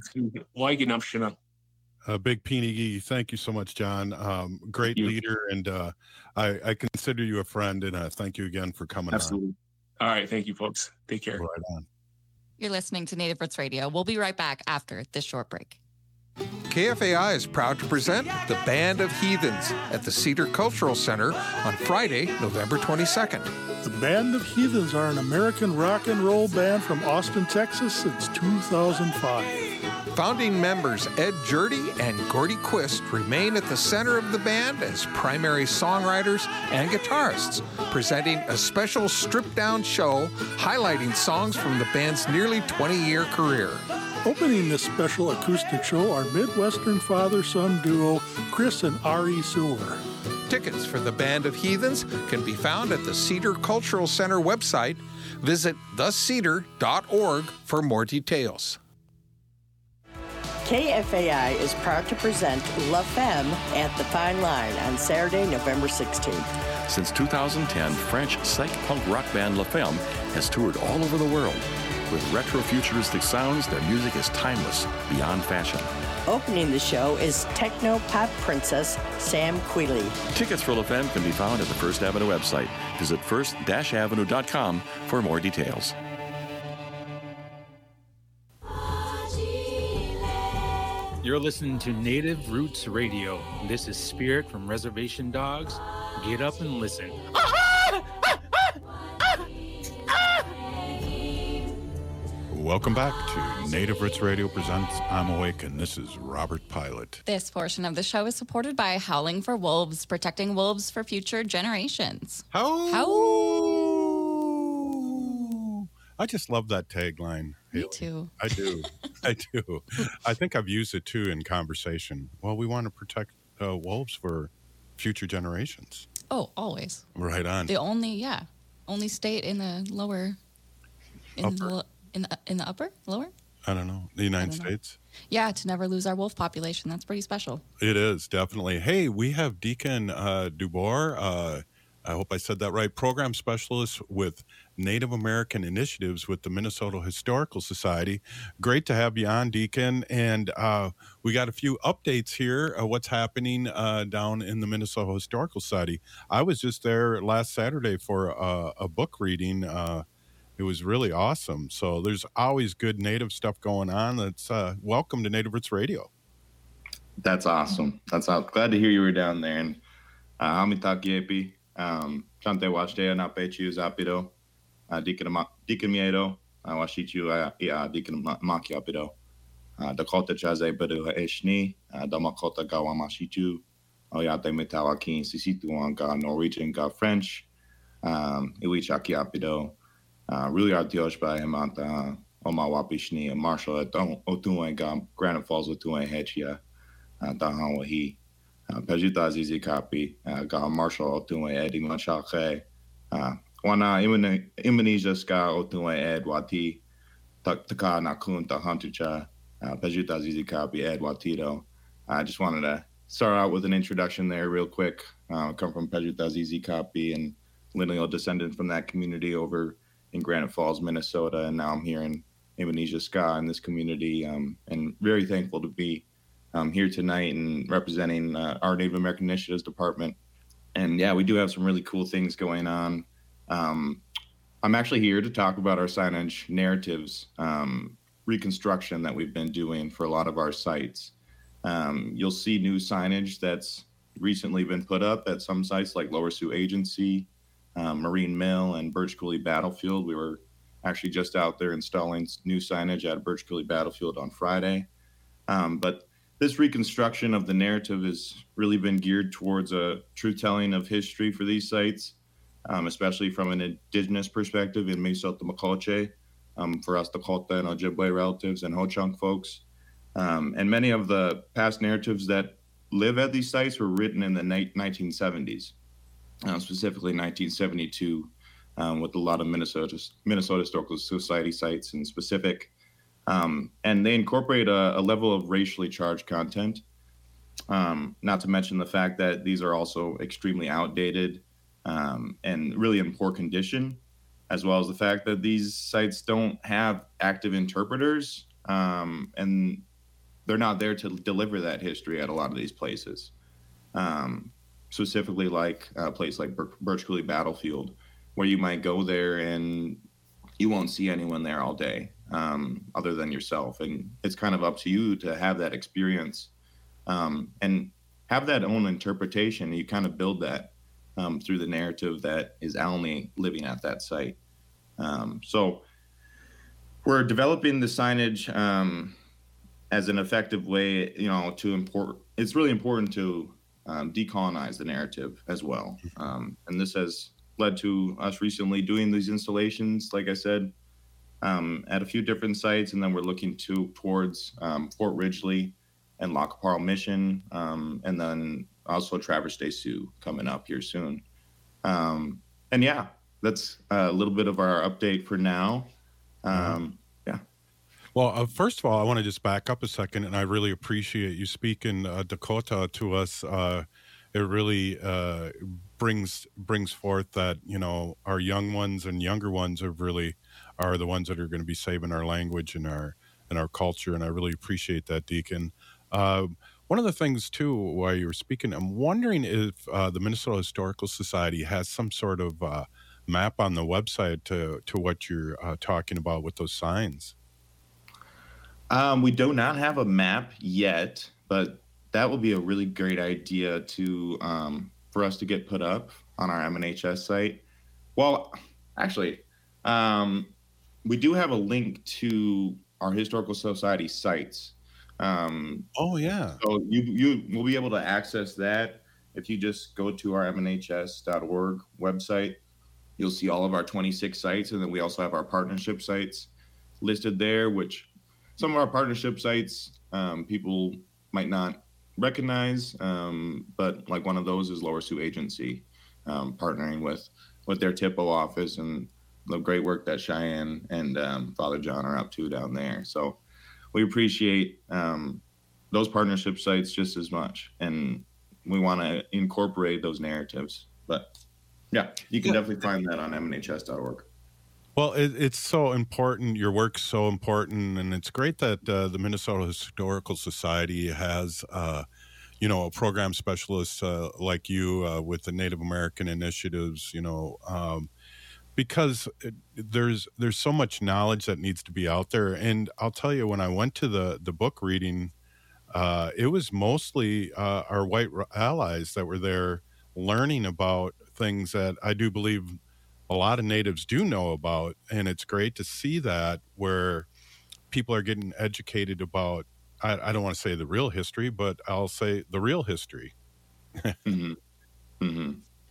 Big Peeny, thank you so much, John. Great leader, and I consider you a friend, and thank you again for coming Absolutely. All right, thank you, folks. Take care. Right on. You're listening to Native Roots Radio. We'll be right back after this short break. KFAI is proud to present the Band of Heathens at the Cedar Cultural Center on Friday, November 22nd. The Band of Heathens are an American rock and roll band from Austin, Texas since 2005. Founding members Ed Jurdy and Gordy Quist remain at the center of the band as primary songwriters and guitarists, presenting a special stripped-down show highlighting songs from the band's nearly 20-year career. Opening this special acoustic show are Midwestern father-son duo Chris and Ari Silver. Tickets for the Band of Heathens can be found at the Cedar Cultural Center website. Visit thecedar.org for more details. KFAI is proud to present La Femme at the Fine Line on Saturday, November 16th. Since 2010, French psych punk rock band La Femme has toured all over the world. With retro-futuristic sounds, their music is timeless, beyond fashion. Opening the show is techno pop princess Sam Quealy. Tickets for La Femme can be found at the First Avenue website. Visit first-avenue.com for more details. You're listening to Native Roots Radio. This is Spirit from Reservation Dogs. Get up and listen. Welcome back to Native Roots Radio presents I'm Awake, and this is Robert Pilot. This portion of the show is supported by Howling for Wolves, protecting wolves for future generations. I just love that tagline. Me too. I do. I do. I think I've used it too in conversation. Well, we want to protect wolves for future generations. Oh, always. Right on. The only state in the lower, in the upper, lower? I don't know. The United States? Yeah, to never lose our wolf population. That's pretty special. It is, definitely. Hey, we have Deacon Dubois. I hope I said that right. Program specialist with Native American Initiatives with the Minnesota Historical Society. Great to have you on, Deacon. And we got a few updates here of what's happening down in the Minnesota Historical Society. I was just there last Saturday for a book reading. It was really awesome. So there's always good Native stuff going on. That's welcome to Native Roots Radio. That's awesome. Glad to hear you were down there. And Amitak Yepi. Chante Washtea na Pechu Zapido, Deacon Miedo, Washichu, Deacon Makiapido, Dakota Chaze Bedu Eshni, Damakota Gawamashichu, Oyate Metawakin, Sisituan, God Norwegian, God French, Iwichakiapido, really are Diosh by Himanta, Omawapishni, and Marshall at Otuen, God, Granite Falls Otuen Hechia, Dahan Wahi. Pajuta Zizi Kapi, Ga Marshall Otue Eddie Manchake, Wana Indonesia Ska Otue Ed Wati, Taka Nakun Tahantucha, Pajuta Zizi Kapi, Ed Watito. I just wanted to start out with an introduction there, real quick. I come from Pajuta Zizi Kapi and lineal descendant from that community over in Granite Falls, Minnesota, and now I'm here in Indonesia Ska in this community, and very thankful to be here tonight and representing our Native American Initiatives Department. And yeah, we do have some really cool things going on. I'm actually here to talk about our signage narratives reconstruction that we've been doing for a lot of our sites. You'll see new signage that's recently been put up at some sites like Lower Sioux Agency, Marine Mill, and Birch Coulee Battlefield. We were actually just out there installing new signage at Birch Coulee Battlefield on Friday. But this reconstruction of the narrative has really been geared towards a truth-telling of history for these sites, especially from an indigenous perspective in Misoto Makoche, for us Dakota and Ojibwe relatives and Ho-Chunk folks. And many of the past narratives that live at these sites were written in the 1970s, specifically 1972, with a lot of Minnesota Historical Society sites in specific. And they incorporate a level of racially charged content, not to mention the fact that these are also extremely outdated and really in poor condition, as well as the fact that these sites don't have active interpreters, and they're not there to deliver that history at a lot of these places. Specifically like a place like Birch Coulee Battlefield, where you might go there and you won't see anyone there all day other than yourself. And it's kind of up to you to have that experience and have that own interpretation. You kind of build that through the narrative that is only living at that site. So we're developing the signage as an effective way, it's really important to decolonize the narrative as well. And this has led to us recently doing these installations, like I said, at a few different sites. And then we're looking towards Fort Ridgely and Lac Parle Mission, and then also Traverse des Sioux coming up here soon. And yeah, that's a little bit of our update for now. Well, first of all, I want to just back up a second, and I really appreciate you speaking Dakota to us. It really brings forth that, our young ones and younger ones are the ones that are going to be saving our language and our culture, and I really appreciate that, Deacon. One of the things, too, while you were speaking, I'm wondering if the Minnesota Historical Society has some sort of map on the website to what you're talking about with those signs. We do not have a map yet, but that will be a really great idea for us to get put up on our MNHS site. Well, actually, we do have a link to our Historical Society sites. Oh, yeah. So you will be able to access that if you just go to our MNHS.org website. You'll see all of our 26 sites, and then we also have our partnership sites listed there, which some of our partnership sites people might not recognize, but like one of those is Lower Sioux Agency, partnering with their TIPO office and the great work that Cheyenne and Father John are up to down there. So we appreciate those partnership sites just as much, and we want to incorporate those narratives. But yeah, you can definitely find that on MNHS.org. Well, it's so important. Your work's so important, and it's great that the Minnesota Historical Society has, a program specialist like you with the Native American initiatives. Because there's so much knowledge that needs to be out there. And I'll tell you, when I went to the book reading, it was mostly our white allies that were there learning about things that I do believe a lot of natives do know about. And it's great to see that, where people are getting educated about, I don't want to say the real history, but I'll say the real history. Mm-hmm. Mm-hmm.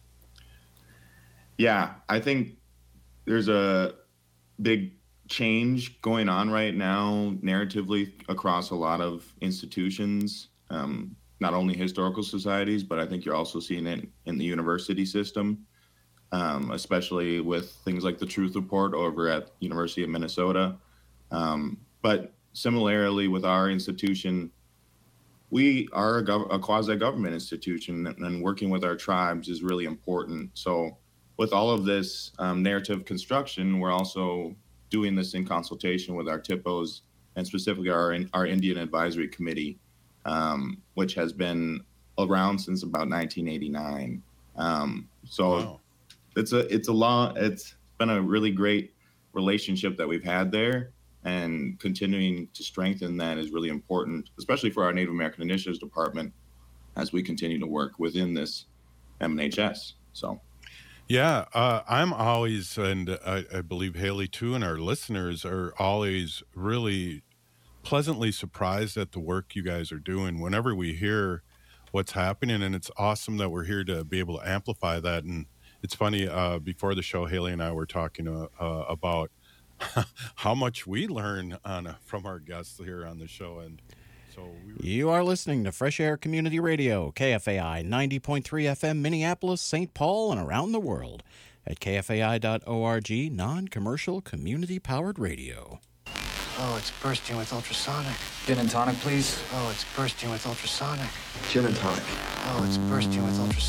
Yeah, I think there's a big change going on right now narratively across a lot of institutions, not only historical societies, but I think you're also seeing it in the university system. Especially with things like the Truth Report over at University of Minnesota. But similarly with our institution, we are a quasi-government institution, and working with our tribes is really important. So with all of this narrative construction, we're also doing this in consultation with our TIPOs, and specifically our Indian Advisory Committee, which has been around since about 1989. Wow. It's been a really great relationship that we've had there, and continuing to strengthen that is really important, especially for our Native American Initiatives Department, as we continue to work within this MNHS. So. Yeah, I'm always, and I believe Haley too, and our listeners are always really pleasantly surprised at the work you guys are doing whenever we hear what's happening, and it's awesome that we're here to be able to amplify that. And it's funny, before the show, Haley and I were talking about how much we learn from our guests here on the show, and you are listening to Fresh Air Community Radio, KFAI 90.3 FM, Minneapolis, St. Paul, and around the world at kfai.org, non-commercial, community-powered radio. Oh, it's bursting with ultrasonic. Gin and tonic, please. Oh, it's bursting with ultrasonic. Gin and tonic. Oh, it's bursting with ultrasonic.